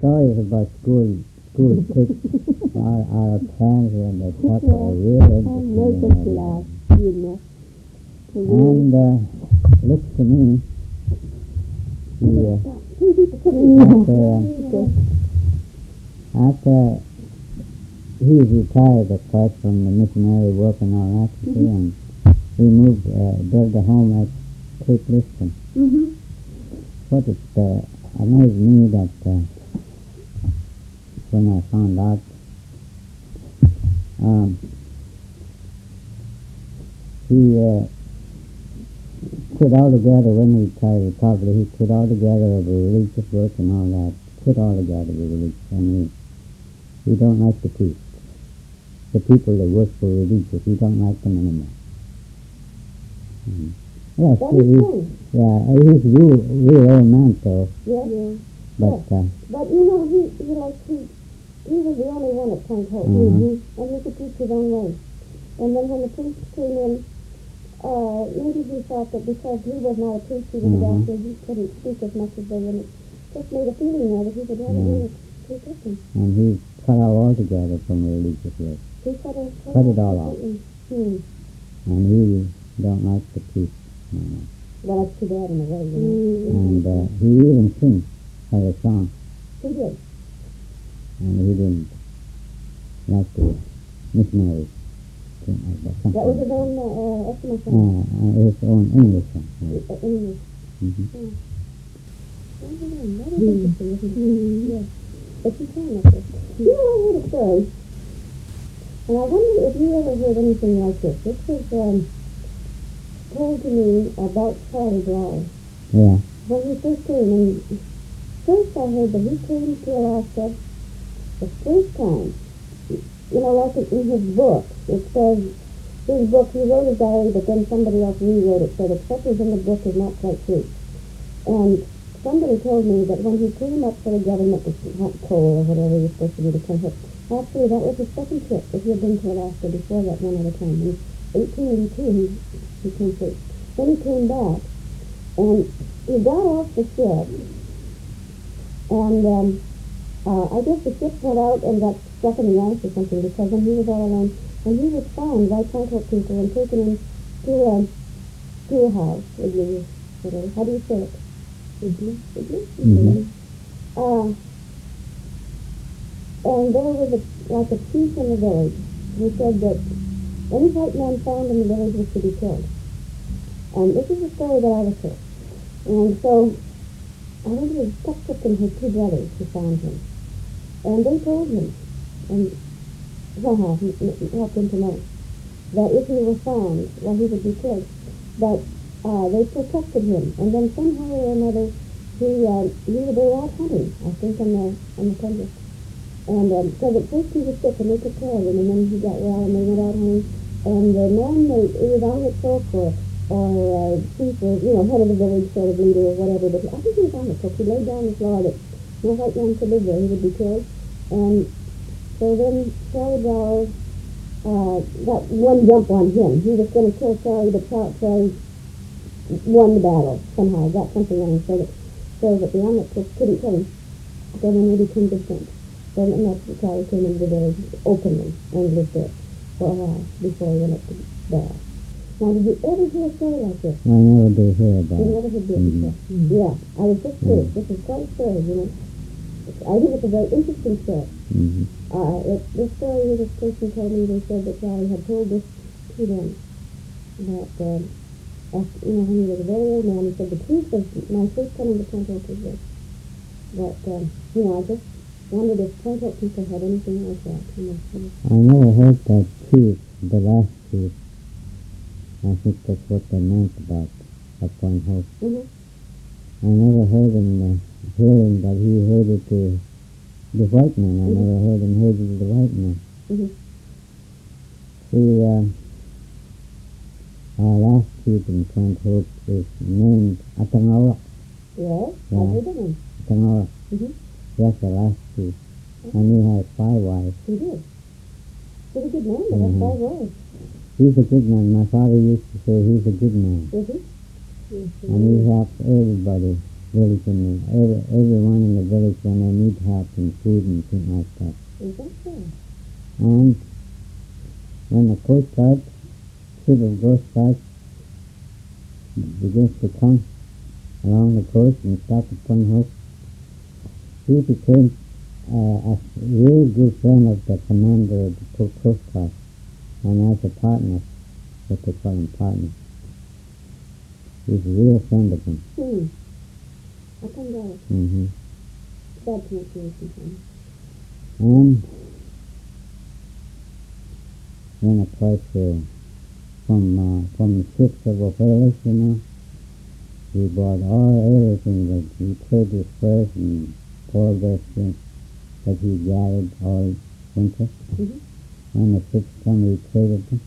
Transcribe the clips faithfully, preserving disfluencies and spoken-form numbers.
stories about school school kids are, are parents when they talk are real interesting. Laugh, you know. And uh, looks to me, he, uh, after, after he retired, of course, from the missionary work and all that, mm-hmm. and he moved, uh, built a home at Cape Liston. Mm-hmm. What it uh, amazed me that uh, when I found out, um, he uh, quit altogether when he retired, probably he quit altogether of the religious work and all that, quit altogether with religion. I mean, he don't like the priests. The people that work for religious, he don't like them anymore. Mm-hmm. Yes, that he, is true. Yeah, he's a real, real old man, so. Yeah, yeah. But, yeah. Uh, but you know, he, he like, he, he was the only one at Point Hope. Uh-huh. Mm-hmm. And he could teach his own way. And then when the priest came in, uh, maybe he thought that because he was not a priest, he was uh-huh. a doctor, he couldn't speak as much as they would. It just made a feeling there that he would rather yeah. be a priest with him. And he cut out altogether from religious work. He cut, a, cut, cut it all out. Hmm. And he don't like the priest. No. Well, that's too bad in a way, you know. Mm-hmm. And uh, he even sings had a song. He did. And he didn't like the missionaries. Like that was his own uh, Eskimo song? Uh, uh, his own English song. Right? Uh, English. Mm-hmm. Yeah. Mm-hmm. That is interesting, isn't it? Mm-hmm. Yeah. But you can like this. You know, I heard a story, and I wonder if you ever heard anything like this. This was um, told to me about Charlie Brower. Yeah. When he first came, and first I heard that he came to Alaska the first time. You know, like in his book, it says, his book, he wrote a diary, but then somebody else rewrote it, so the stuff that's in the book is not quite true. And somebody told me that when he came up for the government, not coal or whatever he was supposed to do to come here, actually that was his second trip, that he had been to Alaska before that one other time. In eighteen eighty-two, he, he came first. Then he came back, and he got off the ship, and um, uh, I guess the ship went out and got stuck in the ice or something, because when he was all alone, and he was found by Point Hope people and taken in to a school house, whatever, how do you say it? Mm-hmm. Mm-hmm. Uh, and there was a, like a chief in the village who said that any white man found in the village was to be killed. And this is a story that I was told. And so, I think it was Tuck and his two brothers who found him. And they told him, and somehow he helped him to know, that if he were found, well, he would be killed. But uh, they protected him. And then somehow or another, he, uh, he was they were out hunting, I think, on the, on the tundra. And um, so at first he was sick, and they took care of him, and then he got well, and they went out hunting. And the man, they, it was on the folk or, or uh, chief or, you know, head of the village sort of leader or whatever, but I think he was on the folk. He laid down this law that no white man could live there, he would be killed. And so then Charlie Brower uh, got one jump on him. He was going to kill Charlie, but Charlie won the battle somehow, got something on him, so that, so that the Amish couldn't kill him. So then they became good friends. So then that's when Charlie came into the village openly and lived there for a while before he went up to Barrow. Now, did you ever hear a story like this? I never did hear about it. You never heard this mm-hmm. before? Mm-hmm. Yeah, I was just curious. Mm-hmm. This is quite a story, you know. I think it's a very interesting story. Mm-hmm. Uh, it, this story, this person told me, they said that Charlie had told this to them, that, um, after, you know, when he was a very old man, he said, the truth of my first coming to Point Hope was this. But, um, you know, I just wondered if Point Hope people had anything like that. You know, you know. I never heard that chief, the last chief. I think that's what they meant about at Point Hope. Mm-hmm. I never heard him uh, hearing that he hated the, the white man. I mm-hmm. never heard him hating the white man. Mm-hmm. See, uh, our last chief in Point Hope is named Atangora. Yes, yeah. I heard of him. Atangora. Mm-hmm. That's the last chief. Mm-hmm. And he had five wives. He did. Pretty good man, but mm-hmm. that's five wives. He's a good man. My father used to say he's a good man. Mm-hmm. Mm-hmm. And he helps everybody village in the, every, everyone in the village when they need help and food and things like that. Is that so? And when the Coast Guard, ship of Coast Guard begins to come along the coast and stop at Point Hope, he became uh, a really good friend of the commander of the Coast Guard, and as a partner, what they call him partner. He's a real friend of him. Hmm. I can get it. Mm-hmm. That's not good. And then of course uh, from uh, from the ships of Ophelis, you know, we bought all everything that he traded first and all those things that he gathered all winter. Mm-hmm. When the ships come, we traded them.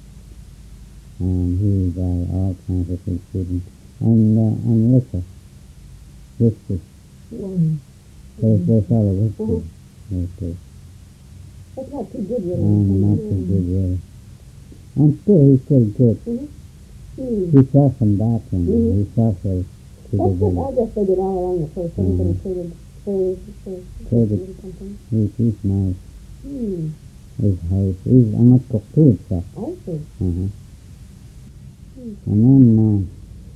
And he got all kinds of things with him. And, uh, and liquor. Whiskey. Mm-hmm. There's, there's all the whiskey. Mm-hmm. There's, there's, That's not too good, really. and not too good, really. And still, he's still good. Mm-hmm. Mm-hmm. He sells some back and Mm-hmm. he sells it to the That's what village. I guess they did all along the coast. Everybody Mhm. traded furs for Traded. or something. He, he's nice. Hmm. He's, he's, he's a much cook too, himself. I see. Uh-huh. Hmm. And then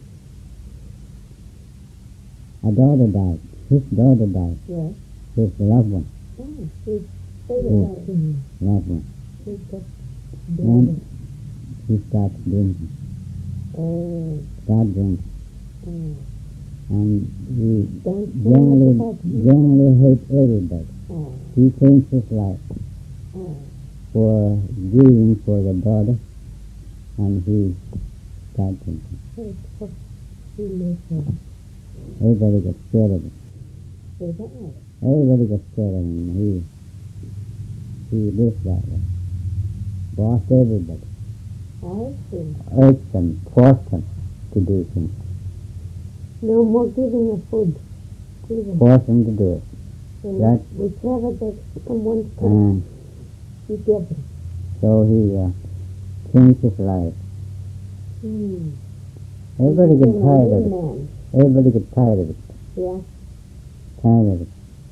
uh, a daughter died. His daughter died. Yes. His loved one. Oh, his favorite Yes. daughter. Loved one. His daughter. And he starts drinking. Oh. Start drinking. Oh. And he Don't generally, say that. generally hates everybody. Oh. He changed his life Oh. for grieving for the daughter, and he started drinking. Hey, what he lives for. Everybody got scared of him. Is that right? Everybody got scared of him. He, he lived that way. Bossed everybody. I see. Urged them, forced them to do things. No more giving of food. Even. Forced them to do it. So That- whichever they someone could, And you give them. so he uh, changed his life. Hmm. Everybody Became got a tired new of it. man. Everybody got tired of it. Yeah. Tired of it.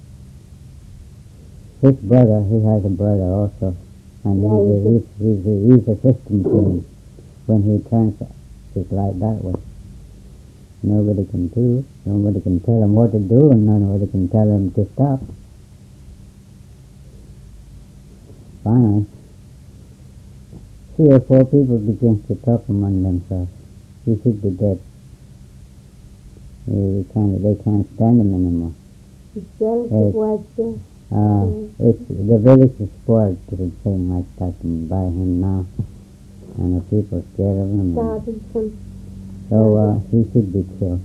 His brother, he has a brother also, and Yeah, he's, a, he's he's, he's, a, he's assistant to him when he turns his life that way. Nobody can do, nobody can tell him what to do, and nobody can tell him to stop. Finally, three or four people begin to talk among themselves. He should be dead. They can't, they can't stand him anymore. He's jealous Yes. of wife's death. Uh, it's, the village is spoiled to the thing like that and by him now. And the people are scared of him. and Starting from So uh, he should be killed.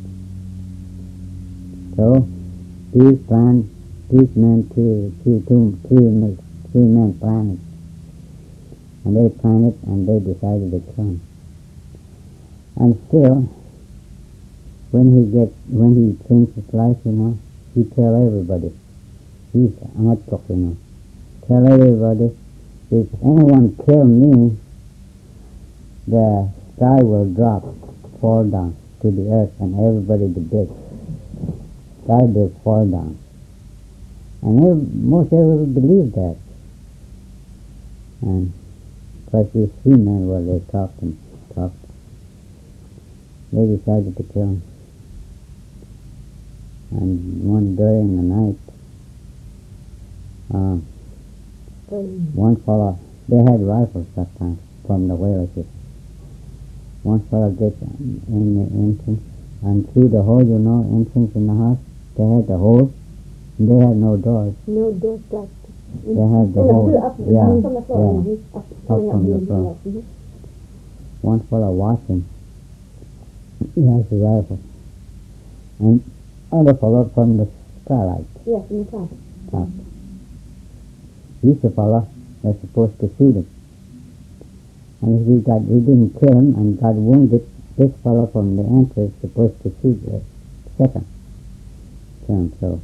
So these plan, these men, two, two, two, three, men- three men planned it. And they planned it and they decided to kill him. And still, when he gets, when he changed his life, you know, he tell everybody. He's not talking, you know. Tell everybody, if anyone kill me, the sky will drop, fall down to the earth, and everybody be dead. Sky will fall down. And ev- most everybody believe that. And because these three men were they talked and talked, they decided to kill him. And one day in the night, uh, um, one fellow, they had rifles that time from the whaler ship. One fellow gets in the entrance, and through the hole, you know, entrance in the house, they had the hole, and they had no doors. no door locked. They had the No, hole. up, Yeah, from the floor. yeah. Mm-hmm. Up, Up going from the mhm, floor. mhm. One fellow watching. He has a rifle. And other fellow from the skylight. Yes, in the top. Top. He's the fellow that's supposed to shoot him. And if he got, he didn't kill him and got wounded, this fellow from the entrance is supposed to shoot the second. Kill him, so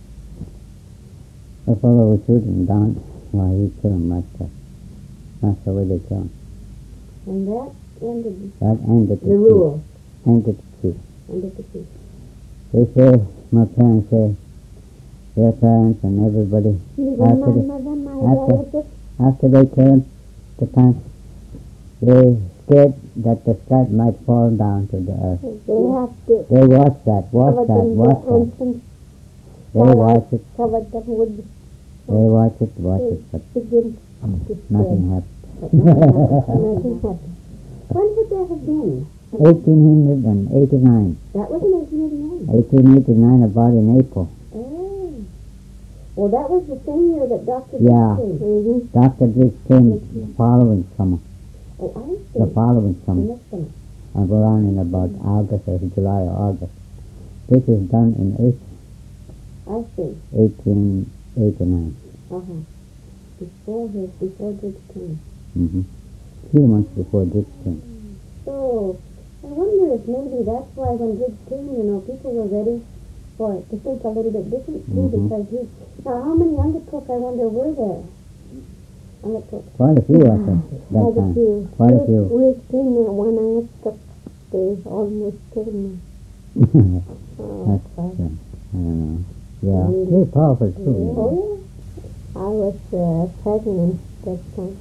the fellow was shooting down while he killed him like that. That's the way they kill him. And that ended That ended the, the rule. Ended the truth. Ended the truth. They say, my parents say, their parents and everybody, Your after, the, grandmother, my after, relatives, after they came to camp, they scared that the sky might fall down to the earth. they have to They watch that, watch cover that, them watch their that. entrance, They watch it, cover them with they watch it, watch it, but begin to nothing spread. happened. But nothing happened. Nothing happened. When would that have been? eighteen eighty-nine. That was in eighteen eighty-nine. eighteen eighty-nine, about in April. Oh. Well, that was the same year that Doctor Yeah. came. Mm-hmm. Doctor Drix came the following summer. Oh, I see. The following The summer. next summer. And around in about August or July or August. This is done in I see. eighteen eighty-nine. Uh-huh. Before his, before Drix came. Mm-hmm. Few months before Drix came. So, I wonder if maybe that's why when Drix came, you know, people were ready for it to think a little bit different too, Mhm. because he... Now, how many Ungatook, I wonder, were there? Ungatook. Quite a few, I think, that Quite a time. few. Quite a We- few. We came there one Ungatook. They almost killed me. Oh, That's, God. uh, I don't know. Yeah, Really? very powerful too. you know. Oh, yeah. I was uh, pregnant that time.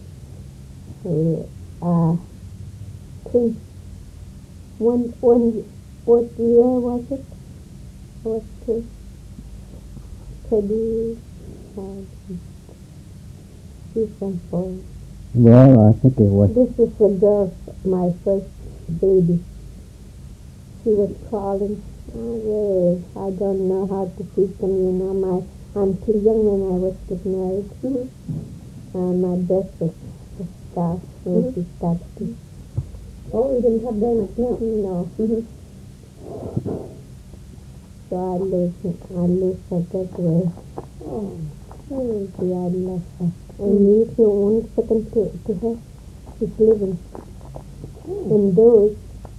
Uh, two, one, one, what year was it? Was two, thirty, uh, three, four. Well, I think it was. This is the girl, my first baby. She was crawling. Oh, I don't know how to feed them, you know. My, I'm too young when I was get married. Mm-hmm. Uh, my breast was was starved when mm-hmm. she started to. Oh, you didn't have very much milk? No. Mm-hmm. So I lose, I lose her that way. Oh. Oh, dear, I love her. And if you one second to, to her, she's living. Mm. And those,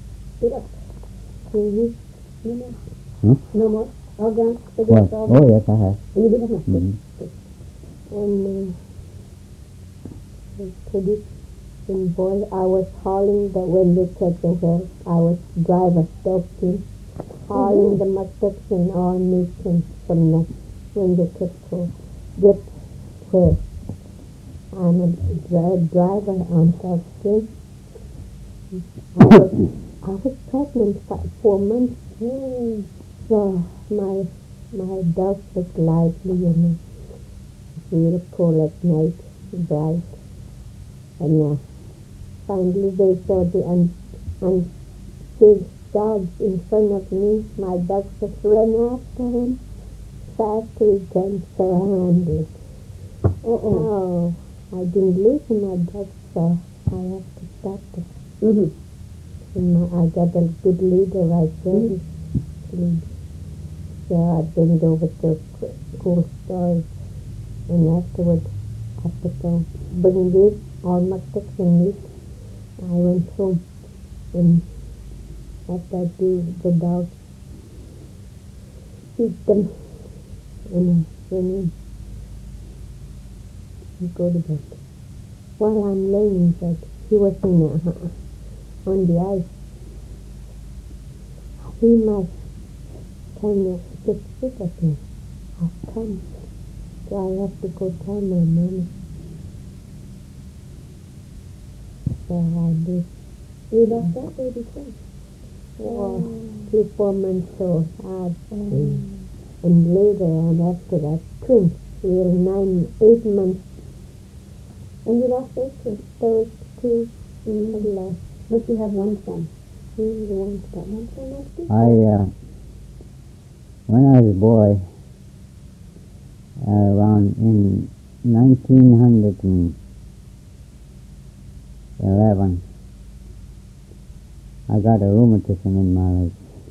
mm-hmm. No more. Huh? No more. All gone. What? All Oh, gone. yes, I have. And you didn't have much. Mm-hmm. And uh, Teddy and boy, I was hauling the when they said the well, I was driver stopping, hauling mm-hmm. the muskets and all meeting from the when they could go get where I'm a dri- driver on top thing. I was, I was pregnant for four months. Mm. So my my dog was lively, you know, beautiful at night, bright. And uh, finally they saw the un- unsafe dogs in front of me. My dog just ran after him, fast he can surround it. Oh, I didn't listen my dog, so I have to stop it. Mm-hmm. And my, I got a good leader right there. Mm-hmm. Lead. So I bring it over to cool storage. And afterwards, after the bring this, all my sticks and meat, I went home. And after I do the dogs, feed them, and then I go to bed. While I'm laying in bed, he was in a, on the ice. He must kind of get sick of me. I've come. So I have to go tell my mama. So I did. You lost that baby too? Oh, three, four months old. I mm. And later on after that, twins. We were nine, eight months. And you lost those two? Those two mm. lost. But you have one son. Mm, the one got one son last year? I, uh, when I was a boy, uh, around in nineteen eleven, I got a rheumatism in my leg.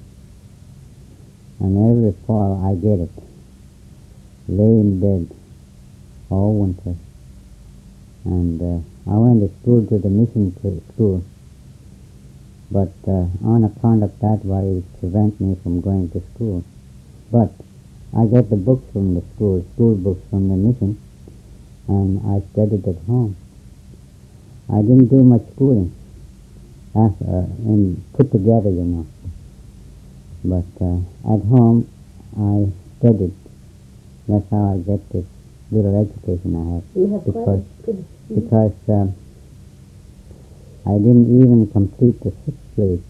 And every fall I get it. Lay in bed all winter. And uh, I went to school, to the mission school. But uh, on account of that, why it prevent me from going to school. But I get the books from the school, school books from the mission, and I studied at home. I didn't do much schooling, after, uh, and put together, you know. But uh, at home, I studied. That's how I get this little education I have. You have because quite a good... because uh, I didn't even complete the sixth grade.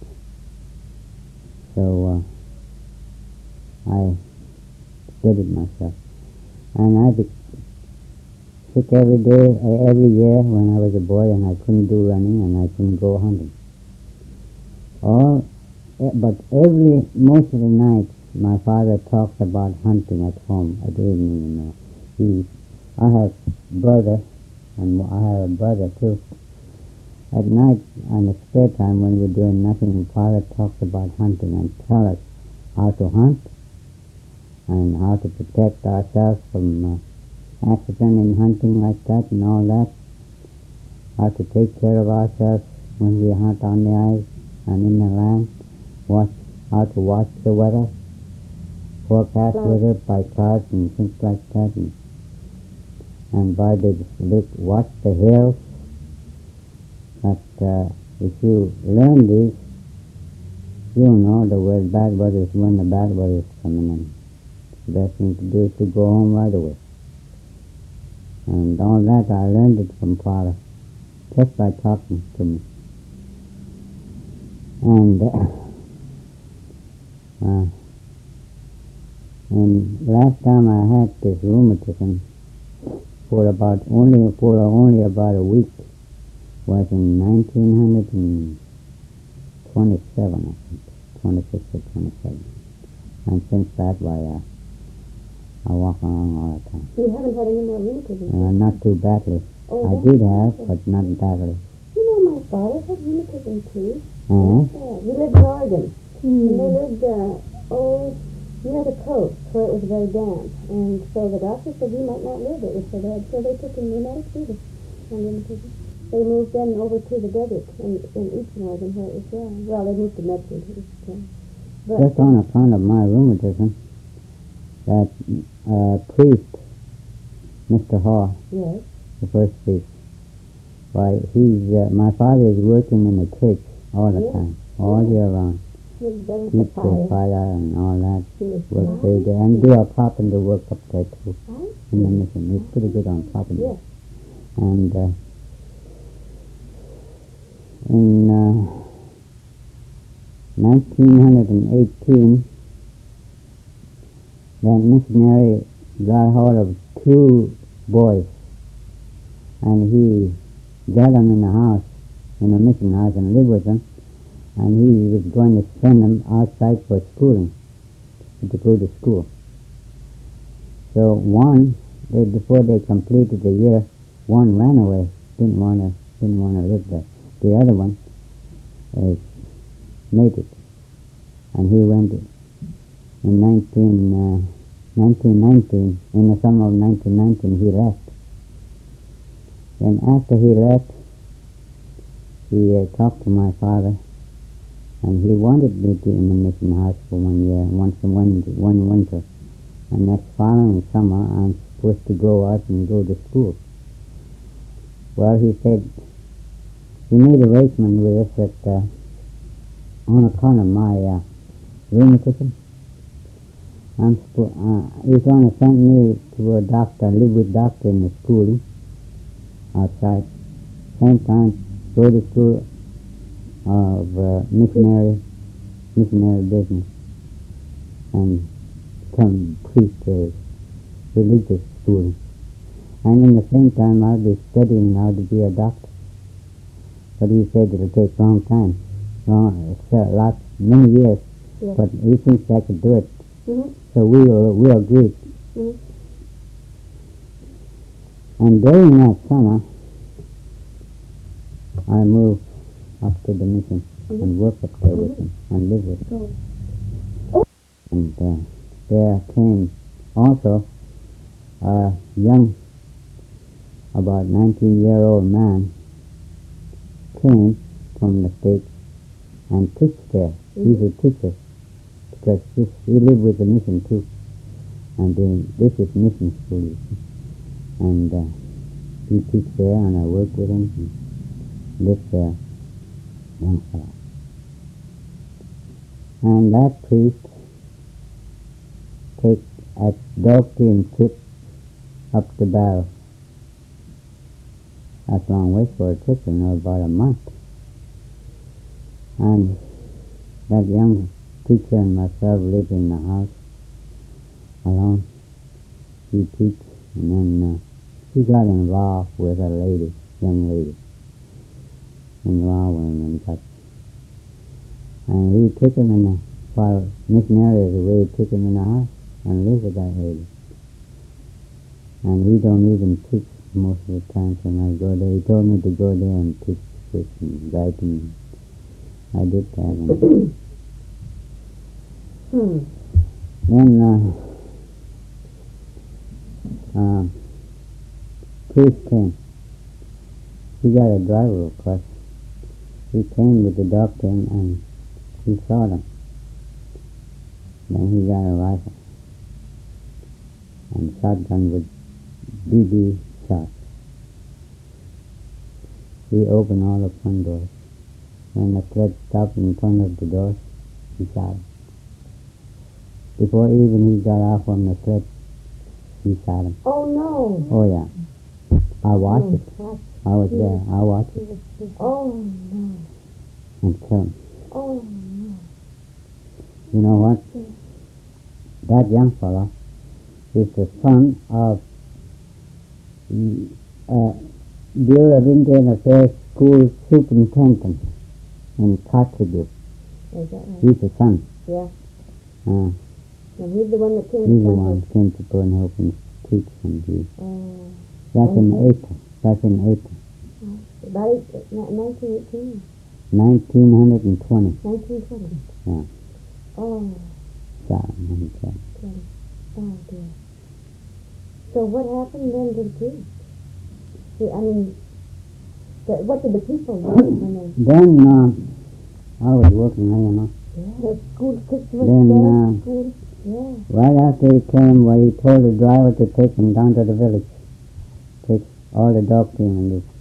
So uh, I studied myself. And I'd be sick every day, uh, every year when I was a boy, and I couldn't do running and I couldn't go hunting. All, eh, but every, most of the nights, my father talks about hunting at home at evening, you know. He, I have brother, and I have a brother too. At night, on the spare time when we're doing nothing, father talks about hunting and tell us how to hunt and how to protect ourselves from uh, accident in hunting like that and all that. How to take care of ourselves when we hunt on the ice and in the land. Watch, how to watch the weather, forecast Right. weather by cards and things like that. And, and by the look, watch the hills. But uh, if you learn this, you'll know the where bad weather is, when the bad weather is coming in. The best thing to do is to go home right away. And all that I learned it from father, just by talking to me. And uh, uh, and last time I had this rheumatism for about only for only about a week was in nineteen twenty-seven, I think, twenty-six or twenty-seven. And since that, why uh, I walk along all the time. You haven't had any more rheumatism? Uh, not too badly. Oh, I that's did have, wonderful. but not badly. You know, my father had rheumatism too. Uh-huh. Yeah, we lived in Oregon. And they lived, uh, oh, near the coast where it was very damp. And so the doctor said he might not live. It was so bad. So they took him pneumatic fever on rheumatism. They moved then over to the desert in, in eastern Oregon where it was dry. Well, they moved to Medford. It was dry. But, Just on account of my rheumatism, that uh, priest, Mister Hall, yes. the first priest, why, he's, uh, my father is working in the church all the Yeah. time, all year round. He was very Keep the fire. fire and all that. He was Work fire. day there, and do a carpenter work up there too, Fire? in the mission. He's pretty good on carpenter. Yes. And uh, in uh, nineteen eighteen, that missionary got hold of two boys, and he got them in the house, in a mission house, and lived with them, and he was going to send them outside for schooling, to go to school. So one, they, before they completed the year, one ran away, didn't want to, didn't want to live there. The other one uh, made it, and he went in nineteen, uh, nineteen nineteen, in the summer of nineteen nineteen, he left. And after he left, he uh, talked to my father, and he wanted me to in the mission house for one year, once in one, one winter. And next following summer, I'm supposed to go out and go to school. Well, he said, he made arrangement with us that uh, on account of my uh, rheumatism, I'm spo- uh, he's going to send me to a doctor, live with doctor in the school outside. Same time, go to school of uh, missionary, missionary business, and become priest or religious school. And in the same time, I'll be studying now to be a doctor. But he said it'll take a long time, long, a lot, many years. Yes. But he thinks I could do it. Mm-hmm. So we will, we agreed. Mm-hmm. And during that summer, I moved up to the mission Mm-hmm. and worked up there with him and lived with him. Oh. And uh, there came also a young, about nineteen-year-old man came from the States and teached there. Mm-hmm. He's a teacher because this, he lived with the mission too. And then this is mission school, you see. And uh, he teaches there, and I work with him and live there. Young fellow. And that priest take a dog-team trip up the barrel. That's a long way for a trip, you know, about a month. And that young teacher and myself lived in the house alone. He teach, and then uh, he got involved with a lady, young lady, involved with him and got, and he took him in the, while missionaries away, he took him in the house and lived with that lady. And he don't even teach most of the time when I go there. He told me to go there and teach Christian writing. I did that. And Hmm. then uh, uh, priest came. He got a driver, of course. He came with the doctor and he saw them. Then he got a rifle and shotgun with B B shots. He opened all the front doors. When the threat stopped in front of the doors, he shot him. Before even he got off from the threat, he shot him. Oh, no. Oh, yeah. I watched it. Oh, I was there. I watched it oh, no. and killed him. Oh, no. You know what? That young fellow is the son of uh, Bureau of Indian Affairs School Superintendent in Kotzebue. Is that right? He's the son. Yeah. Uh, And he's the one that came he's the to one who came to Point Hope and teach and he, Uh, that's in Okay. April. That's in April. about eight, nineteen eighteen, nineteen twenty. nineteen twenty. Yeah. Oh, Shot him and he killed him. okay. Oh, dear. So what happened then to the priest? See, I mean, the, what did the people do when they... Then uh, I was working there, you know. Yeah. The school, Christmas Then, Day uh, school. Yeah. Right after he came, well, he told the driver to take him down to the village. Take all the dog team and this.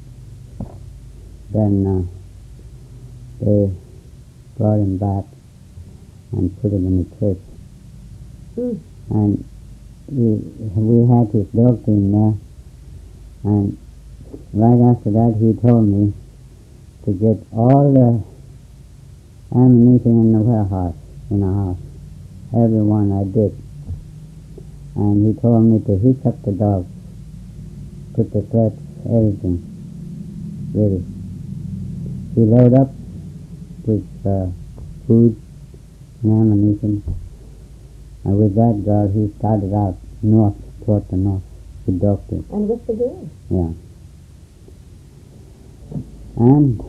Then uh, they brought him back and put him in the church. Mm. And we, we had his dog team there. And right after that, he told me to get all the ammunition in the warehouse, in the house. Everyone I did. And he told me to hitch up the dogs, put the threats, everything ready. He loaded up with uh, food and ammunition. And with that girl, he started out north, toward the north, with dog team. And with the girl. Yeah. And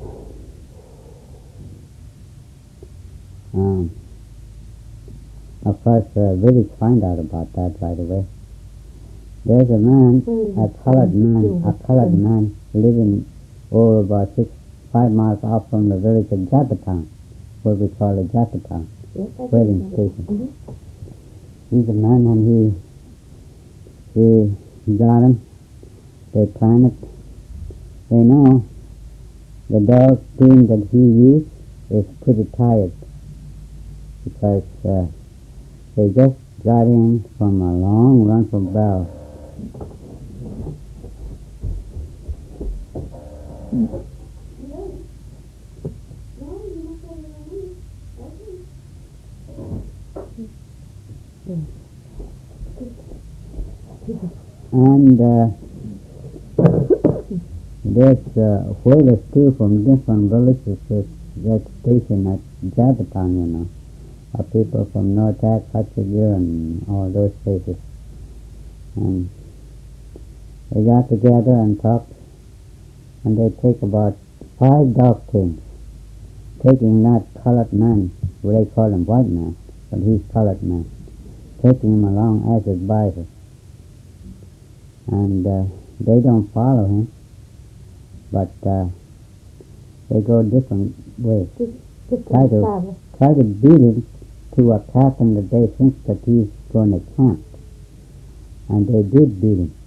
um, of course, the village find out about that right away. There's a man, a colored man, a colored man living over about six, five miles off from the village of Jappatown, what we call it Jappatown, Yes, I whaling think so. station. Mhm. He's a man and he, he got him, they plan it. They know the dog team that he used is pretty tired because uh, they just got in from a long run from Bell. And uh, there's uh, whalers too from different villages that that station at Jappatown, you know. Uh, people from North Act, Kotzebue, and all those places. And they got together and talked, and they take about five dog teams, taking that colored man, well, they call him white man, but he's colored man, taking him along as advisor. And uh, they don't follow him, but uh, they go different ways. Try to, try to beat him to a cabin that they think that he's going to camp. And they did beat him.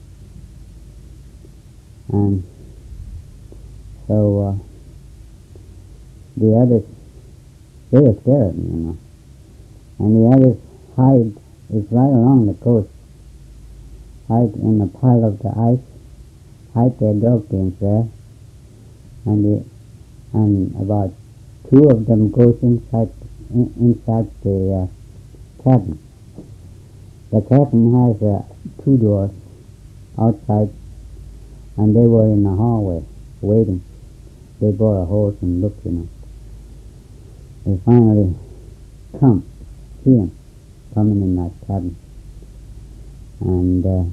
And so uh, the others They were scared, you know. And the others hide, it's right along the coast, hide in a pile of the ice, hide their dog teams there, and the, and about two of them goes inside in, inside the uh, cabin. The cabin has uh, two doors outside, and they were in the hallway waiting. They brought a horse and looked, you know. They finally come, see him coming in that cabin, and uh,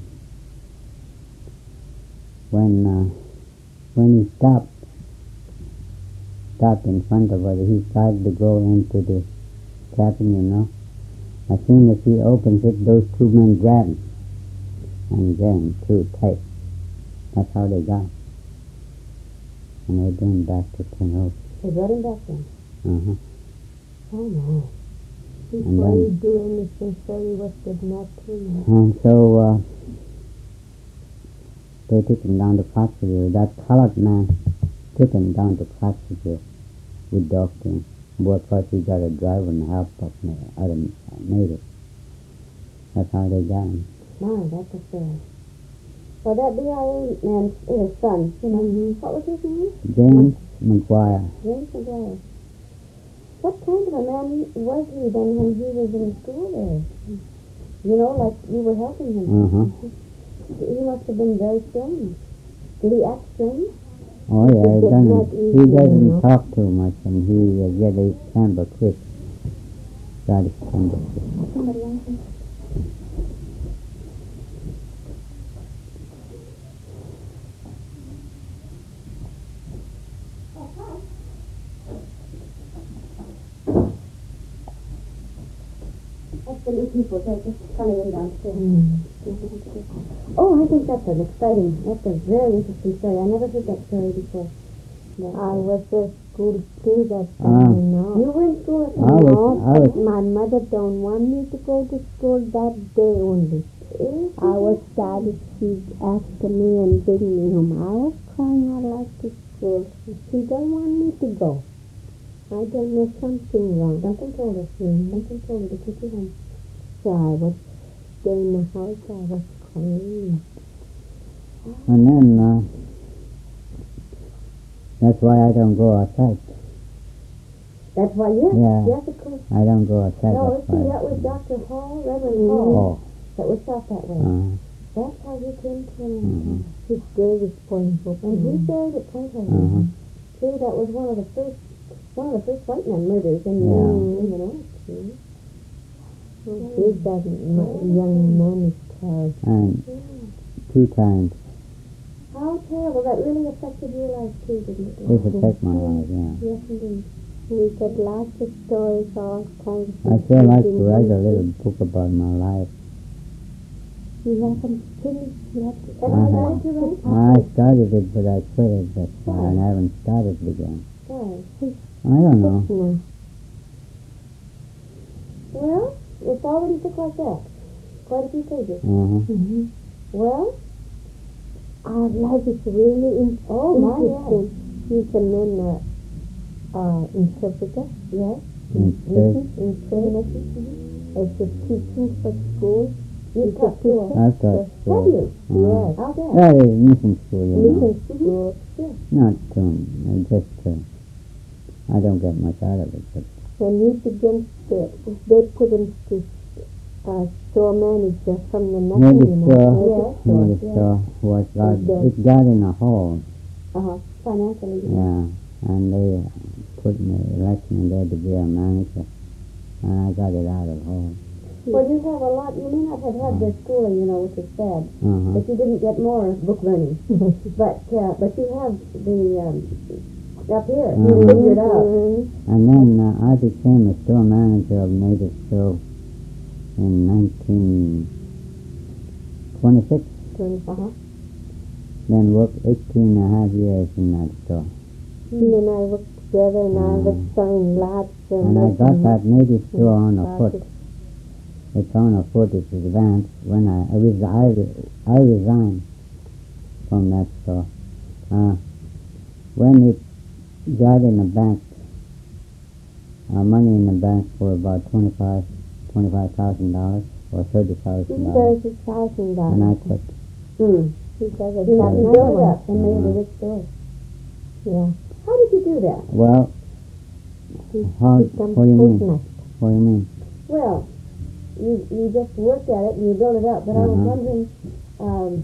when uh, when he stopped, stopped in front of us, he started to go into the cabin, you know. As soon as he opens it, those two men grab him and get him too tight. That's how they got him. And they bring him back to Twin Oaks. They brought him back then. Uh-huh. Oh, my. Before you do anything, so he was kidnapped too. And so uh, they took him down to Foxville. That colored man took him down to Foxville with dog team. Because he got a driver and help of other natives. That's how they got him. My, that's a fair. So that B I A man, his son, you know, Mm-hmm. what was his name? James McGuire. James McGuire. What kind of a man was he then when he was in school there? You know, like you were helping him. Uh-huh. He must have been very strange. Did he act strange? Oh yeah, he It's doesn't, not he easy, doesn't you know. talk too much, and he uh, get his temper quick. Got his temper quick. Somebody else? That's the new people, they're just coming in downstairs. Mm. Oh, I think that's an exciting, that's a very interesting story. I never heard that story before. No. I was at school too that Ah. time, you know. You were in school at the I was, No, I was, my mother don't want me to go to school that day only. I was sad if she asked me and bring me home. I was crying, I like to school. She don't want me to go. I don't know, something wrong. Something told us. Mhm. Something told her to keep you home. So I was staying in the house, I was crying. and then, uh, that's why I don't go outside. That's why, yes, Yeah. yes, of course. I don't go outside. No, that's see, why. that was Doctor Hall, Reverend Mhm. Hall, Oh, that was shot that way. uh, That's how he came to Mhm. America. His grave is Point Hope. And he buried at Point Hope. uh-huh. See, that was one of the first, one of the first white men murders in Yeah. the, in the North. See? Big that m- young man is killed. And Yeah. two times How terrible. That really affected your life too, didn't it? it affect my life, yeah. Yes, indeed. We got lots of stories, all kinds of I still like to things. write a little book about my life. You haven't finished yet. Have I you have. tried to write? I started it, but I quit it. That's why I Why? haven't started it again. Why? I don't know. No. Well, it's already took like that. Quite a few pages. Uh-huh. Mm-hmm. Well, Our life is really in- Oh, my, interesting. He's a man, uh, uh, interpreter. yes. In church, In training. As a teaching for school. You He's a taught school. teacher. I've taught Have school. you? Uh-huh. Yes. How's that? That is mission school, you know. Mission school. Not too, uh, just, uh, I don't get much out of it, but When he began to, they put him to uh, store manager from the nothing. maybe you know, so, magic store. maybe yeah. so, was got, then- it got in a hole, Uh-huh. Financially. yeah, and they put me election there to be a manager, and I got it out of the hole. Well, you have a lot. You may not have had the schooling, you know, which is sad, Uh-huh. but you didn't get more book learning. but uh, but you have the um, up here. You Uh-huh. figured out. Mhm. And then uh, I became a store manager of Native Store in nineteen twenty-six, Uh-huh. then worked eighteen and a half years in that store. He and I worked together and I was selling lots of And I got nothing. that native store on a Started. foot. It's on a foot, it's advanced. When I, I, resi- I, re- I resigned from that store. Uh, when it got in the bank, uh, money in the bank for about twenty-five twenty-five thousand dollars or thirty thousand dollars, Thirty thousand and I dollars. quit. Hmm. Because of You that have to another build it one. up and made it a Uh-huh. rich story. Yeah. How did you do that? Well, He how, become what do you mean? poisonous. What do you mean? Well, you you just worked at it and you built it up, but I was Uh-huh. wondering, um,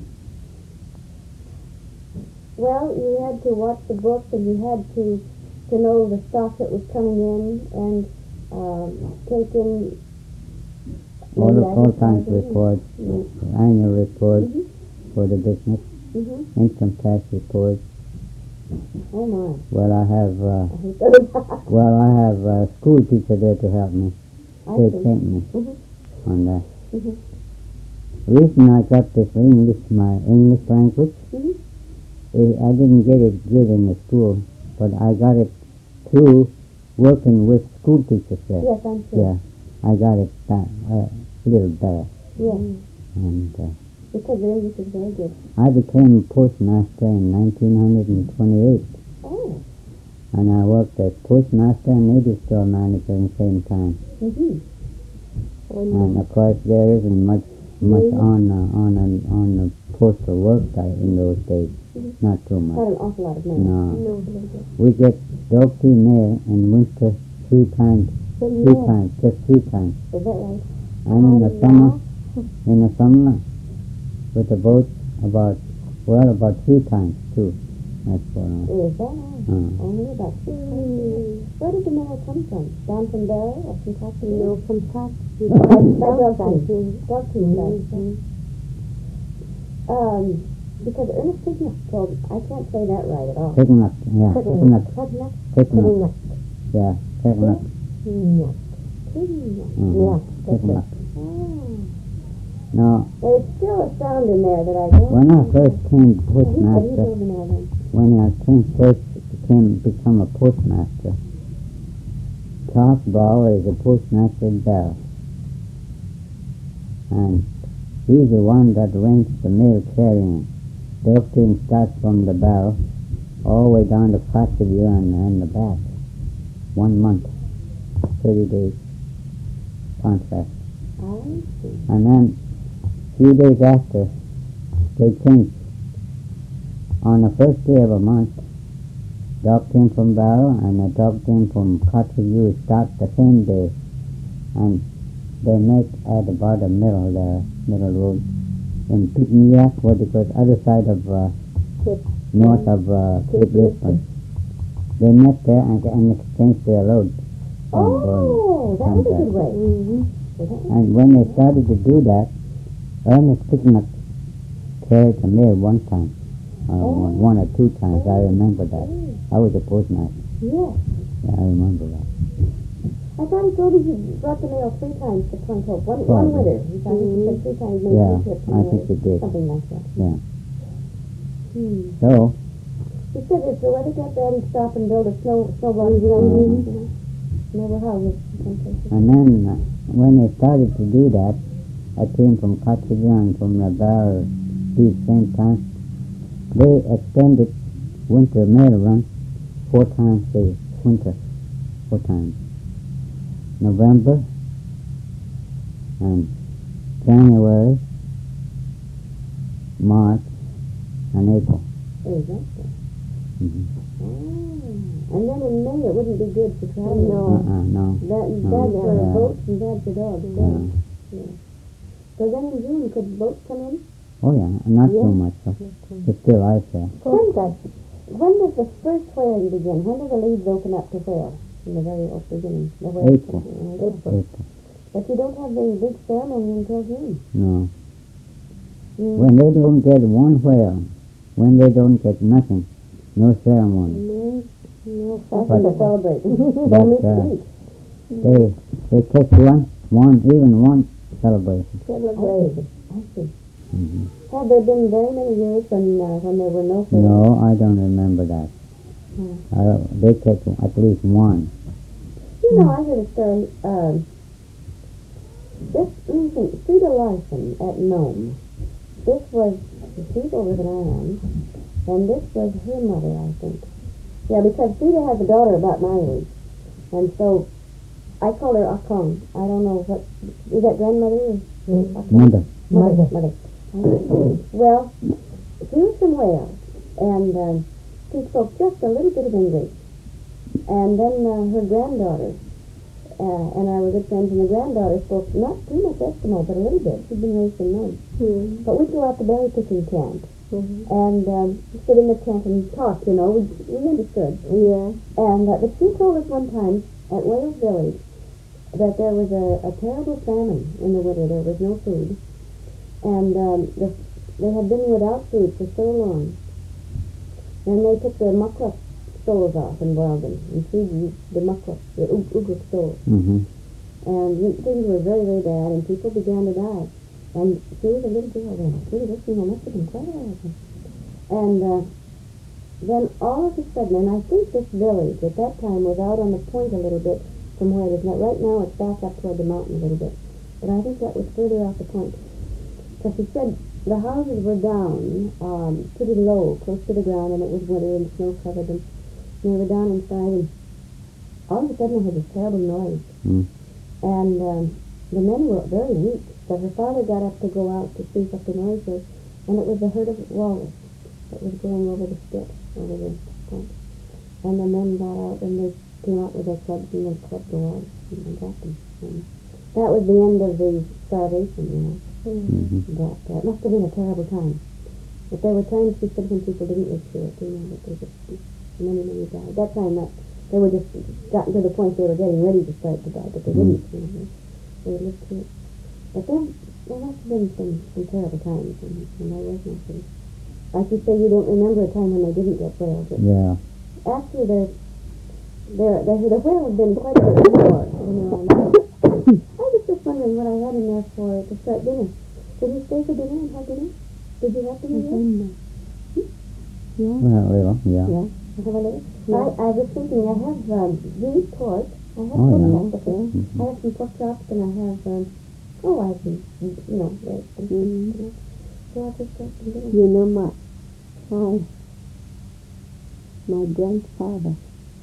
well, you had to watch the books and you had to to know the stock that was coming in and um, take in All, maybe the, all kinds of advertising. reports, Mm-hmm. annual reports Mhm. for the business, Mm-hmm. income tax reports. Oh my! Well, I have uh, I hate those. well, I have a school teacher there to help me. I They see. train me Mhm. on that. Mhm. The reason I got this English, my English language, Mhm. eh, I didn't get it good in the school, but I got it through working with school teachers there. Yes, I'm sure. Yeah, I got it that, uh, a little better. Yes, And uh, because your English is very good. I became postmaster in nineteen twenty-eight, Oh. and I worked as postmaster and native store manager at the same time. Mm-hmm. And of course, there isn't much much Mhm. on uh, on uh, on the postal work side in those days. Mhm. Not too Not much. an awful lot of money. No, No. we get dog mail in winter three times, But three yeah. times, just three times, Is that right? and in the Oh, summer, in the summer, with the boat about well about three times too. That's what. Uh, Is that right? uh, Only about six Mm. Where did the mail come from? Down from Barrow or from Costa No, from top. You That's got Dog outside. Team. Dog Team does. Mhm. Um, because Ernest Pignup told, I can't say that right at all. Picnic, yeah, picnic, Pignup? picnic, Picnic. yeah, picnic. Yeah. Pignup. Uh-huh. Yeah, that's Picnic. it. Oh. Now, There's still a sound in there that I don't when I first came Who postmaster, told me now then? when I came first came become a postmaster, Charles Bauer is a postmaster in Barrow, and he's the one that rents the mail carrying. The thing starts from the Barrow all the way down to Placerville and, and the back. One month, thirty days contract. I see. And then few days after, they changed. On the first day of a month, dog came from Barrow and a dog came from Cotteville start the same day. And they met at about the middle there, middle road in Pigniac, what it was, other side of, uh, Cape. north of uh, Cape Lisbon. They met there and, and exchanged their load. from Oh, that was a good way. Mm-hmm. And when they started to do that, Ernest Pignup carried the mail one time, uh, Oh. one, one or two times. I remember that. I was a postmaster. Yes. Yeah, I remember that. I thought he told me he brought the mail three times to Point Hope. One, one Probably. winter. He thought he said three times, maybe Yeah, three trips. I think he did. Something like that. Yeah. Hmm. So, He said if the weather got bad, he'd stop and build a snow snowball Mhm. shelter. Mhm. You know. Never houses. in some places. and then uh, when they started to do that, I came from Cotteville and from the Barrow Beach same time. They extended winter mail run four times a winter, four times. November and January, March, and April. Exactly. Mm-hmm. Oh. And then in May it wouldn't be good for traveling. No. Uh-uh, no. That, No, bad for yeah. boats and bad for dogs. Uh, Yeah. Yeah. So then in June, could boats come in? oh yeah, not Yeah. too much. So it's still ice there. When does, when does the first whaling begin? When do the leads open up to whale? In the very beginning? The whale April. Yeah, April. April. But you don't have the big ceremony until June. No. Mm. When they don't get one whale, when they don't get nothing, no ceremony. No, no Something to festival. celebrate. But, Don't miss uh, a week. They they catch one, one even one celebration. Celebration. I see. Mm-hmm. Have there been very many years when uh, when there were no whales? No, I don't remember that. Hmm. Uh, they catch at least one. You know, I heard a story. Um, this, let me think, Frida Larson at Nome. This was, she's older than I am, and this was her mother, I think. Yeah, because Frida has a daughter about my age, and so I call her Akong. I don't know what, is that grandmother or Akong? Mother. Mother. Mother. Well, she was from Wales, and uh, she spoke just a little bit of English. And then uh, her granddaughter, uh, and I were good friends, and the granddaughter spoke not too much Eskimo, but a little bit. She'd been raised in Nome. Mm-hmm. But we'd go out to berry picking camp, Mm-hmm. and um, sit in the tent and talk, you know. We, we understood. Yeah. And uh, but she told us one time at Wales Village that there was a, a terrible famine in the winter. There was no food. And um, the, they had been without food for so long. And they took the mukluk stoles off and boiled them and feed the mukluk, the ug- ugruk stoles. Mm-hmm. And things were very, very bad, and people began to die. And she was a little girl then. She was listening, I must have been quite a while ago. And uh, then all of a sudden, and I think this village at that time was out on the point a little bit from where it is now. Right now it's back up toward the mountain a little bit. But I think that was further off the point. So she said the houses were down um, pretty low, close to the ground, and it was winter and snow covered them. And they were down inside, and all of a sudden I heard this terrible noise. Mm. And um, the men were very weak. So her father got up to go out to see what the noise was, and it was a herd of walrus that was going over the spit, over the point. And the men got out, and they came out with their clubs, and they clubbed the walrus, and they got them. And that was the end of the starvation, you know. Mm-hmm. But uh, it must have been a terrible time. But there were times she said when people didn't live through it, you know, that they just, many, many died. That time, that, they were just gotten to the point they were getting ready to start to die, but they Mm. didn't, you know. They lived through it. But then, there must have been some, some terrible times when, when there was no food. Like you say, you don't remember a time when they didn't get whales. But Yeah. actually, there, there, there, the whale had been quite a bit more. You know, and I was just wondering what I had in there for to start dinner. Did you stay for dinner and have dinner? Did you have dinner yet? Mm-hmm. Yeah. Well, a little, yeah. Yeah. I have a little. Yeah. I, I was thinking I have um, beef pork. I have Oh, pork yeah. chops. Okay. Mm-hmm. I have some pork chops and I have, um, oh, I have some, you know, right, some Mhm. you know. So I'll just start some dinner. You know, my, my, my grandfather,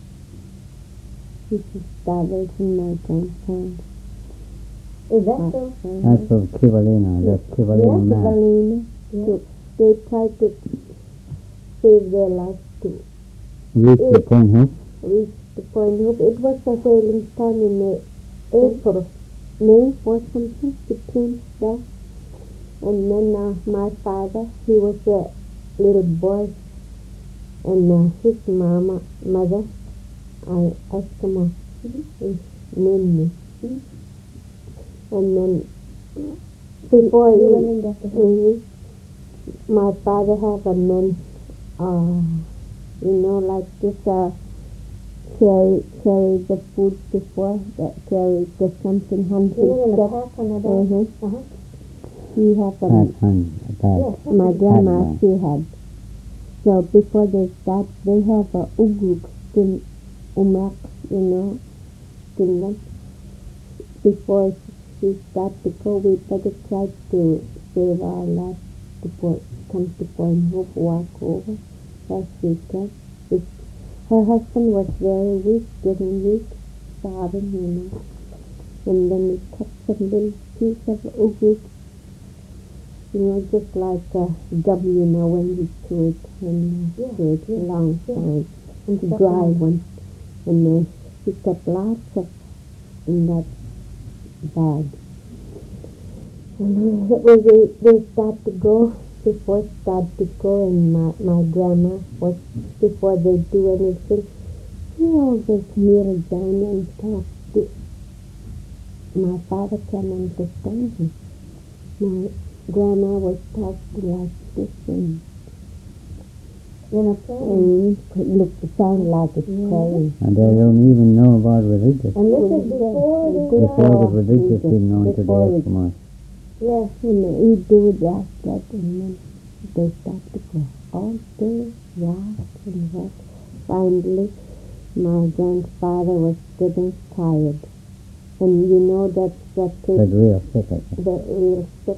he was started from my grandparents. Is that My so? father. That's of Kivalina, that's Kivalina Yes, man. Evelina. Yeah. So they tried to save their life to Reach the point, huh? reach the point. It was a whaling time in the April, May or something, between that. And then uh, my father, he was a little boy, and uh, his mama, mother, I Eskimo, is Nini. And then before You he, went in just a Mhm. my father have a man, uh, you know, like this, uh, carry, carry the food before, that carry the something hunting You mean in the stuff. pack on the back? Mm-hmm. Uh-huh. He have a, Pack, hun, a pack. Yes. my grandma, Pack, she had. So before they start, they have a ugruk, skin, umak, you know, skin them. Before she start to go, we better try to save our life to point, come to Point Hope, walk over. As she said, it, her husband was very weak, getting weak, starving, you know. And then we cut some little piece of ugruk, you know, just like a W, you know, when we chew it, and Yeah, chew it yeah, long yeah. time, And the stuff dry like- one. And then she kept lots of in that bag. And when we, we start to go, before start to go, and my, my grandma was, before they do anything, she always kneel down and talk to, my father can understand him. My grandma was talking like this, and, In a prayer. and it looked, sound like it's Yeah. praying. And they don't even know about religious. And this is Well, before the... Before the religious Jesus, is known to the before it- Eskimos. Yes. And he do that, that, and then they start to go all day, walk and walk. Finally, my grandfather was getting tired. And you know that's the But kid, real sick, I think. the real sick.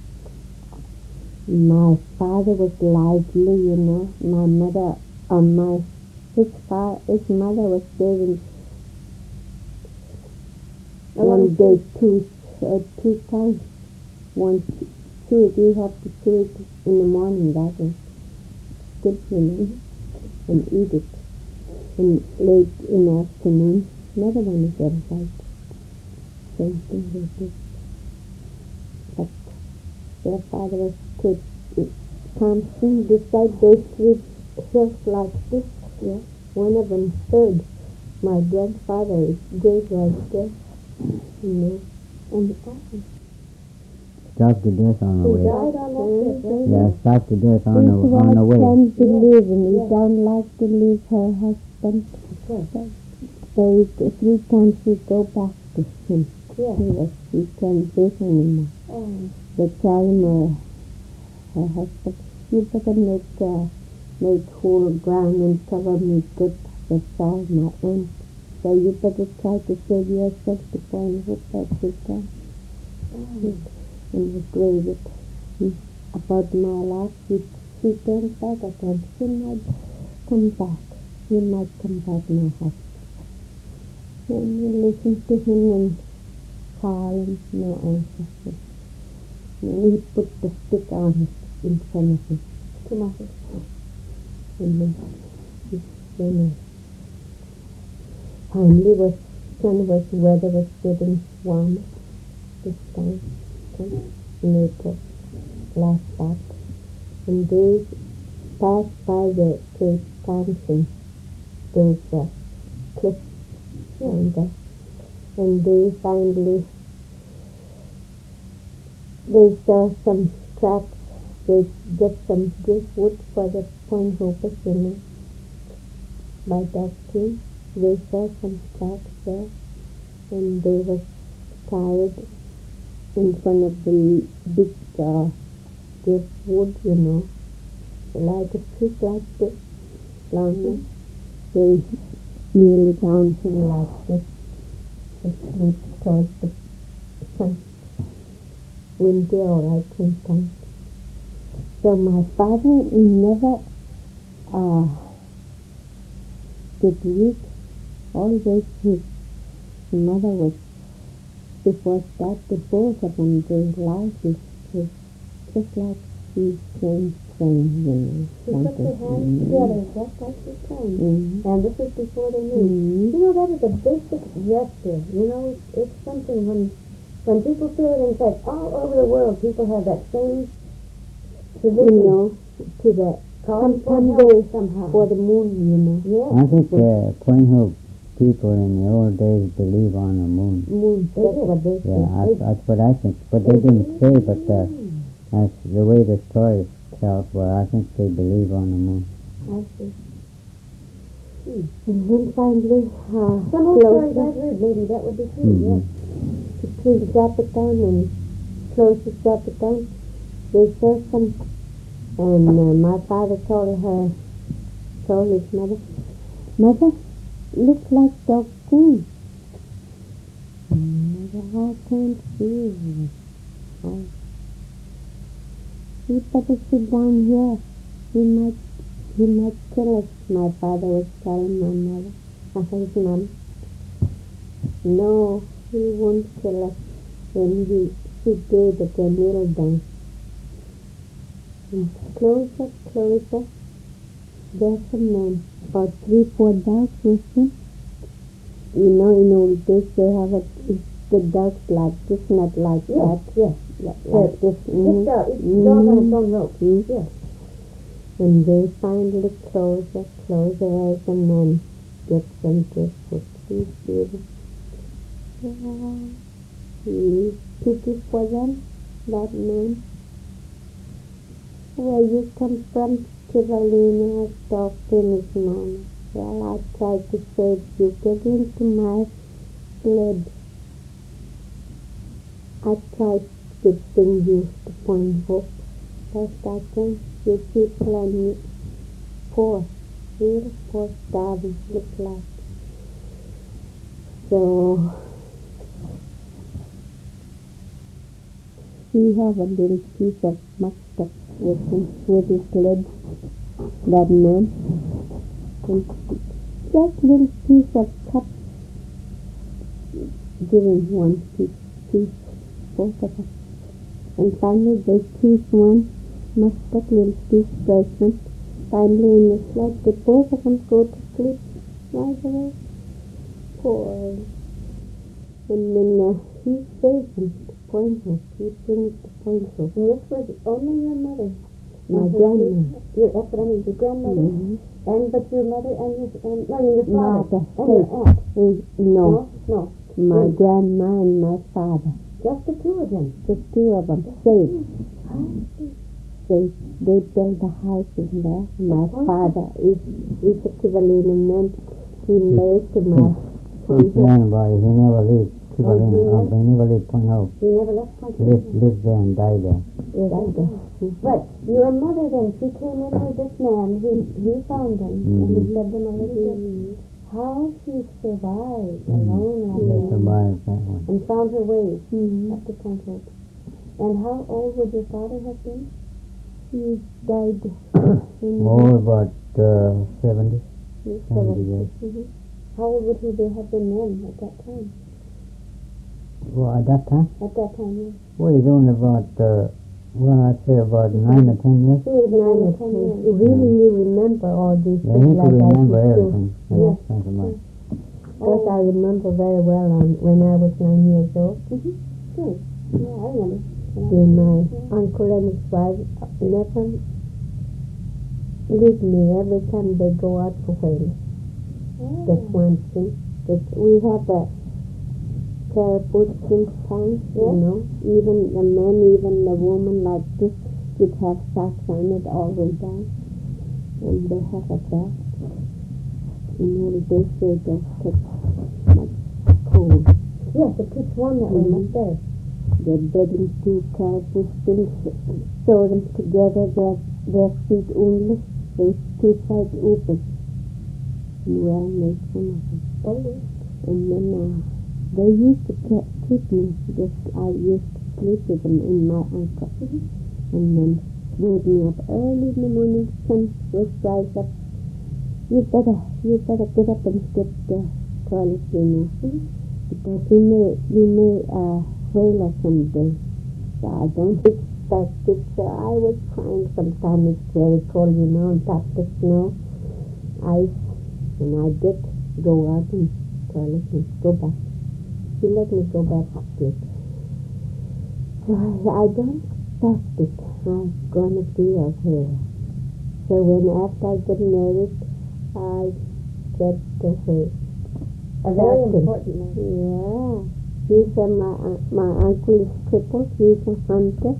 My father was lively, you know. My mother, uh, my, his, fa- his mother was saving one day two, uh, two times. One, chew it, you have to chew it in the morning, that is good, you know, and eat it. And late in the afternoon, another one is very right. Same thing they did. But their father was good. Thompson, beside those three hills like this, yeah, one of them third. My grandfather is dead right there, you know, and oh, Starved to death on the He way. died on that trip, right? Yeah, starved to death on the, his on the wife way. can't believe and he Yeah. don't like to leave her husband. Okay. So he, three times we go back to him. Yeah. He was, he can't do anymore. Oh. They tell him, uh, her husband, you better make, uh, make whole ground and cover me good. That's all my aunt. So you better try to save yourself before you hope that you can. Oh. And we grave it. Mm. About my life, he, he turned back again. He might come back. He might come back, my husband. And we listen to him and call him, no answer. And he put the stick on his, in front of him. Too much. And then he went. Finally, was sun was weather was getting warmer this time. In April, last part. And they passed by the Cape Thompson, those uh, cliffs, and, uh, and they finally, they saw some tracks. They get some driftwood for the Point Hopers, you know, by that tree. They saw some tracks there, and they were tired in front of the big uh, driftwood, you know, like a tree like this, long. They kneel down here like this, just look towards the sun. Windy all right sometimes. So my father never uh, get weak. Always his mother was, before that, the both of them, they lively, just like she came from, you know. She put their hands together just like she came. Mm-hmm. And this is before they knew. Mm-hmm. You know, that is a basic gesture. You know, it's, it's something when when people feel it, in fact, all over the world, people have that same tradition. You know, to the, Calling for sometimes help they, somehow. for the moon, you know. Yeah. I think the Point Hope people in the old days believe on the moon. Moon, They that's did. what they Yeah, say. that's, that's what I think. But they didn't say, but uh, that's the way the stories tell. Well, I think they believe on the moon. I see. And then finally, uh, Some old stories closer I've heard, maybe that would be true, Mhm. yes. between Zapotan and close to Zapotan, they saw some, and uh, my father told her, told his mother, Mother, looks like Dog Queen. Mother, I can't see her. Oh. You better sit down here. He might, he might kill us, my father was telling my mother. I said, his mom, no, he won't kill us. When he, she gave it a kneel down. And closer, closer, there's a man, about three, four dogs with him. You know, in old days they have a, the dogs like this, not like Yes, that. yes. Like, like this. Each dog, each dog on its own rope. Mhm. Yes. And they finally closer, closer as the man gets them to put these people. He pity for them, that man. Where you come from, Kivalina, I talked to his mom. Well, I tried to save you. Get into my sled. I tried to bring you to Point Hope. Best I can. You people are ne- poor. Real poor, starving, look like. So, he have a little piece of mustard with him, with his leg, that man. And just little piece of cup giving one piece, piece, both of them. And finally they choose one, messed up little piece bracelet. Finally in the sled, they both of them go to sleep right away. Poor. And then uh, he saves them to Point Hope. He brings to Point Hope. And this was only your mother. My And her grandma. sister- Your, that's what I mean, your grandmother. Mhm. And but your mother and your and no, your father Mother. and your aunt. Mm, No, No, no, my Mm. grandma and my father. just the two of them. The two of them saved. They, they built a house in there. My father is, is a Kivalina man. He laid to my His grandboy, he never lived Kivalina. Oh, Oh, they never lived Point Hope. You never left Point Hope. Lived, lived there and died there. But your mother then, she came in with this man. He he found them and he Mhm. led them a little bit. How she survived Mhm. alone out They there survived that one. and found her way Mm-hmm. up to Point Hope. And how old would your father have been? He died in Oh, about uh, seventy. seventy years. Mhm. How old would he be, have been then at that time? Well, at that time, At that time, yes. well, he's only about, uh, well, I'd say about nine or ten years. He would have been Nine nine or or ten ten. years. Really, you remember all these Yeah, things he like could I remember do too. everything. Yes. That's not so much. Because I remember very well on, when I was nine years old. Mm-hmm. Good. Yeah, I remember. Then my uncle and his wife never leave me every time they go out for whaling. Oh. That's one thing. That we have a caribou skin time, you Yeah. know. Even the men, even the woman like this, would have socks on it all the way down. And they have a belt. You know, they say don't take much cold. Yes, it keeps warm that way Mhm. much better. They're bedding two caribou skins, sew them together, their, their feet only, those two sides open. And well make some of them. Oh, yes. And then uh, they used to ke- keep me, just I used to sleep with them and my uncle. And then wake me up early in the morning, sun was rise up. You better, you better get up and get the toilet, you know. Because you may, you may uh, whale us someday. So I don't expect it. So I was crying sometimes. It's very cold, you know, on top of the snow, ice. And I did go out and toilet and go back. She let me go back to sleep. So I, I don't expect it. I'm going to be a whale. So when after I get married, I get the whale. A very Captain. important man. Yeah. He's a, my, uh, my uncle is crippled. He's a hunter.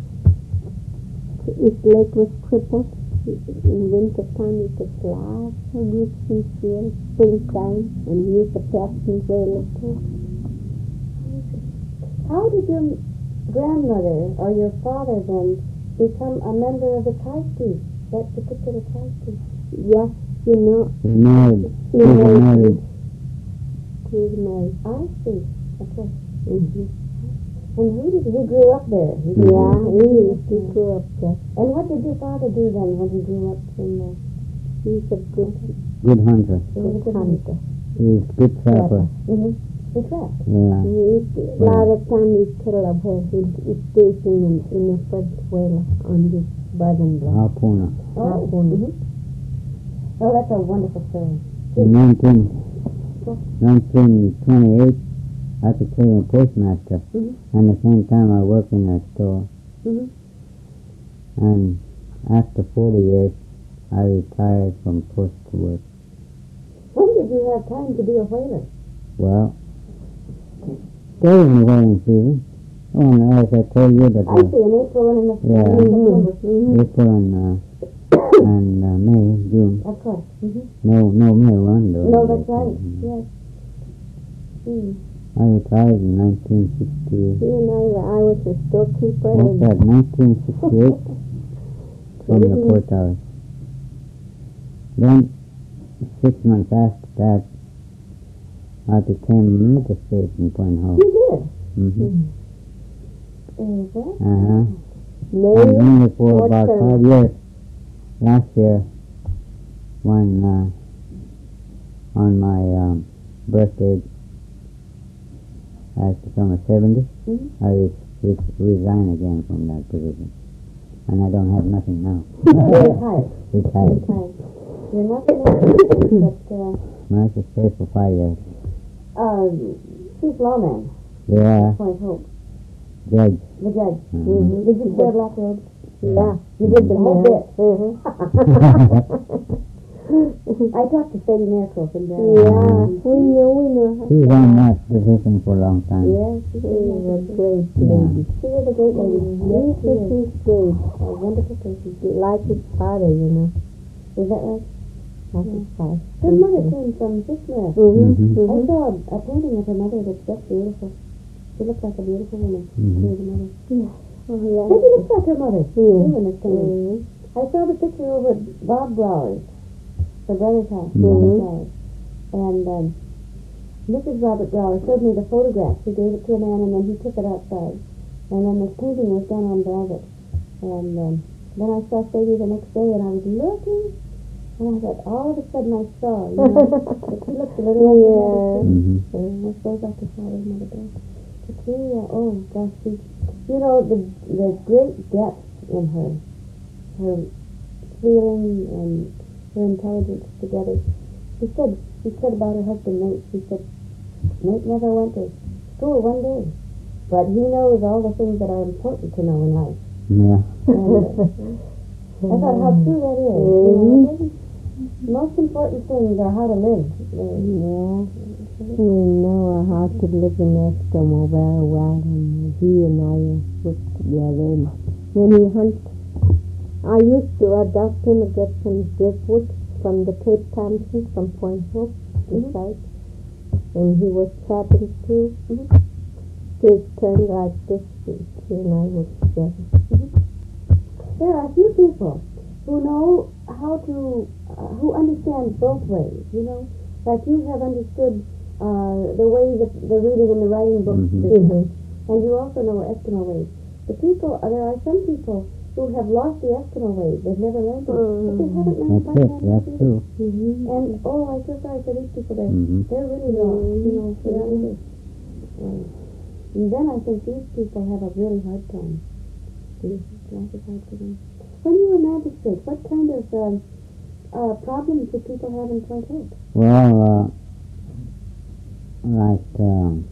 His leg was crippled. In winter time he could fly so good and feel springtime, and he's a captain whaler too. How did your grandmother or your father then become a member of the Tri-Steed, that particular Tri-Steed? Yeah, you know, He's married. he He's married. married. He's married. I see. Okay. Mm-hmm. And who did he grew up there? He grew Yeah, up he, there. he grew up there. And what did your father do then when he grew up in the He's a good, Good hunter. he was a good good hunter? hunter. He's good trapper. Mm-hmm. He trapped. Yeah. He, a lot of time he killed a whale. He, he's stationed in, in a French whaler on this bottom block. Harpooner. Oh, Harpoon. mm-hmm. Oh, that's a wonderful story. In nineteen, nineteen twenty-eight, I became a postmaster. Mhm. And at the same time, I worked in a store. Mm-hmm. And after forty years, I retired from post work. When did you have time to be a whaler? Well, during the whaling season, oh, and as I told you that I see, in April and in the Yeah. in September. Mm-hmm. April and, uh, and uh, May, June. Of course. Mm-hmm. No, no May one though. No, that's right. Mhm. Yes. Mm. I retired in nineteen sixty. He and I, were- I was a storekeeper. What's and that? nineteen sixty-eight from the port house. Then six months after that, I became a magistrate in Point Hope. You did? Mm-hmm. Is that? Uh-huh. May, And only for what about term? five years. Last year, when uh, on my um, birthday, after summer seventy, Mm-hmm. I re- re- resign again from that position. And I don't have nothing now. You're retired. Retired. Retired. You're not in the but uh, I have to stay for five years. uh, chief lawman, Yeah, Point Hope, judge. the judge. Mhm. Did you wear black robes? Yeah. You did the whole bit. Mhm. I talked to Sadie Miracle from there. Yeah, we know, we know her. She's on that position for a long time. Yes, she She's is. a great Yeah. lady. She is a great lady. Yes, Yes, she is. she's great. A wonderful person. Like his father, you know. Is that right? Like his father. Her mother came from Fishmere. Mm-hmm. Mhm. I Mm-hmm. saw a, a painting of her mother that's just beautiful. She looks like a beautiful woman. Mhm. She is a mother. Oh, Maybe yeah. looks like her mother. Yeah. Even this painting. Mm-hmm. I saw the picture over at Bob Brower's, her brother's house, Mhm. Robert Brower's. And um, Missus Robert Brower showed me the photograph. She gave it to a man and then he took it outside. And then this painting was done on velvet. And um, then I saw Sadie the next day and I was looking and I thought, all of a sudden I saw, you know, that she looked a little like her mother, too. Mhm. And I suppose like her father's mother does. But she, uh, oh gosh, she, you know, the the great depth in her, her feeling and her intelligence together. She said, she said about her husband Nate, she said, Nate never went to school one day, but he knows all the things that are important to know in life. Yeah. And uh, I thought how true that is. You know, the most important things are how to live. Uh, Yeah. We know how to live in Eskimo very well, and he and I work together. And when he hunts, I used to adopt him and get some driftwood from the Cape Thompson from Point Hope, Mhm. inside. And he was trapping too. Mhm. His turn like this, he and I work together. There are a few people who know how to, uh, who understand both ways, you know. Like you have understood uh, the way that the reading and the writing books Mhm. do. Mm-hmm. And you also know Eskimo ways. The people, uh, there are some people who have lost the Eskimo ways. They've never learned it. But they haven't learned That's it. about That's that. true. Mm-hmm. And, oh, I feel sorry for these people. They're, Mhm. they're really lost, you know, for that Mhm. is. Uh, and then I think these people have a really hard time. Life is hard for them. When you were magistrate, what kind of um, uh, problems did people have in Point Hope? Well, uh, like, um,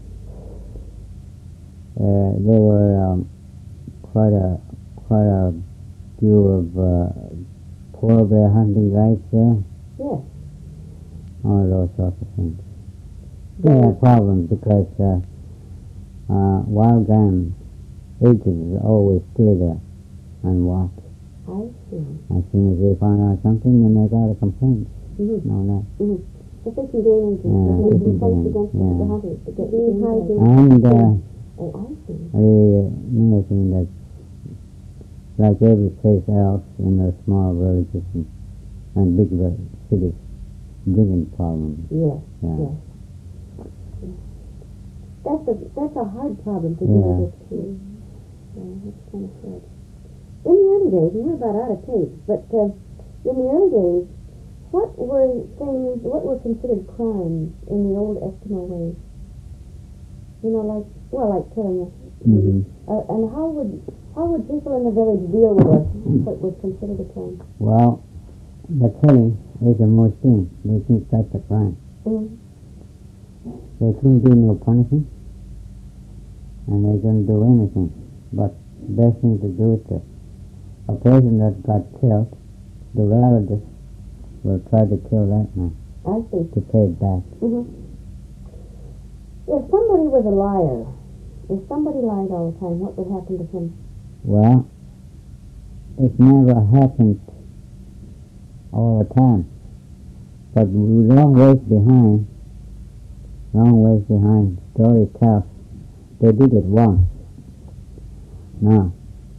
uh, there were um, quite a quite a few of uh, polar bear hunting rights there, Yes. all those sorts of things. They had problems because uh, uh, wild game agents always stay there and watch. I see. As soon as they find out something, then they got a complaint Mm-hmm. and all that. Mm-hmm. The fish and game agents Yeah, are making fishing fights game, against yeah. the hunters to get the Being game hiding. back. And uh, Oh, I see. the another thing that, like every place else in the small villages and, and big vil- cities, drinking problems. Yes. Yeah. Yes. That's a that's a hard problem to Yeah. deal with too. Yeah, that's kind of sad. In the early days, and we're about out of tape, but uh, in the early days, what were things? What were considered crimes in the old Eskimo ways? You know, like well, like killing a Mm-hmm. Uh, and how would how would people in the village deal with a, what was considered a crime? Well, the killing is the most thing. They think that's a crime. Mm. They couldn't do no punishing, and they couldn't do anything. But the best thing to do is to, a person that got killed, the relatives will try to kill that man I see. to pay it back. Mm-hmm. If somebody was a liar, if somebody lied all the time, what would happen to him? Well, it never happened all the time. But long ways behind, long ways behind, story tells they did it once. Now,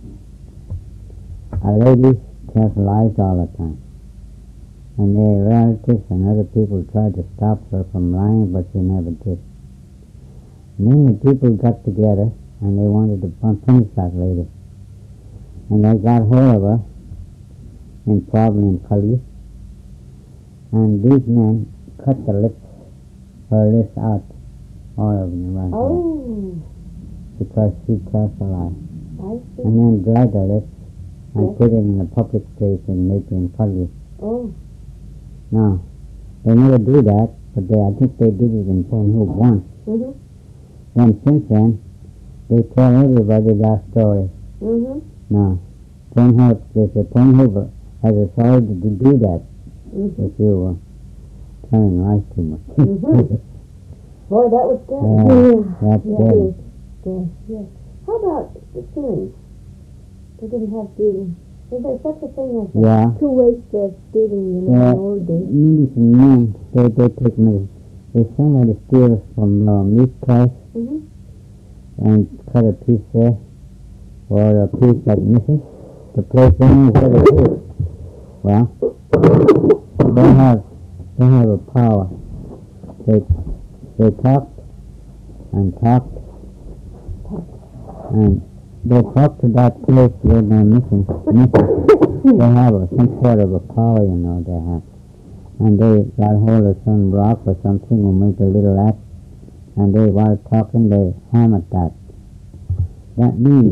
a lady tells lies all the time. And their relatives and other people tried to stop her from lying, but she never did. And then the people got together and they wanted to punish that lady. And they got hold of her in probably in Kali. And these men cut the lips, her lips out oil in the right hand. Oh, Because she tells a lie. I see. And then drag her lips and Yes. put it in a public place and make it in public. Oh, Now, they never do that, but they, I think they did it in Pornhub once. mm-hmm, Then since then, they tell everybody that story. mm-hmm, Now, Pornhub, they say Pornhub has authority to do that mm-hmm. if you were telling lies too much. Mhm. Boy, that was good. Yeah, that's Yeah, good. yes, yes. How about the feelings? They didn't have feelings. Is there such a thing as that? Yeah. Two ways of stealing, you know, Yeah. in old days. Medicine men, they, they take medicine. If somebody steals from uh, meat cash Mm-hmm. and cut a piece there, or a piece that's missing, the place they know what it is. Well, they have, they have a power. They, they talked and talked and they talk to that place where they're missing, missing. They have a, some sort of a power, you know, they have. And they got hold of some rock or something or make a little axe, and they, while talking, they hammer that. That means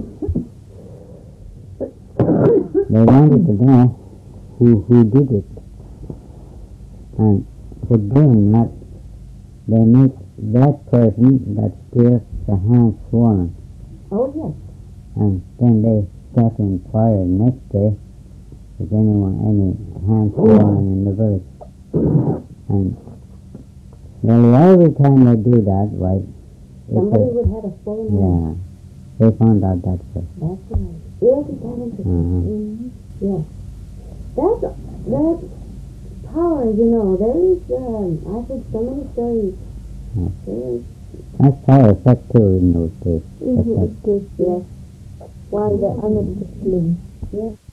they wanted to know who, who did it. And for doing that, they make that person that steals the hand swollen. Oh, yes. And then they start to inquire the next day if anyone, any hand swollen in the village. And nearly every time they do that, right, it's Somebody a, would have a swollen hand. yeah, they found out that first. That's right. Isn't that interesting? Uh-huh. Mm-hmm. Yes. That's, that power, you know, there is, um, I think so many stories. Yeah. There is, That's power effect too in those days. Mm-hmm. That's It is, yes. While the other was slim. yes.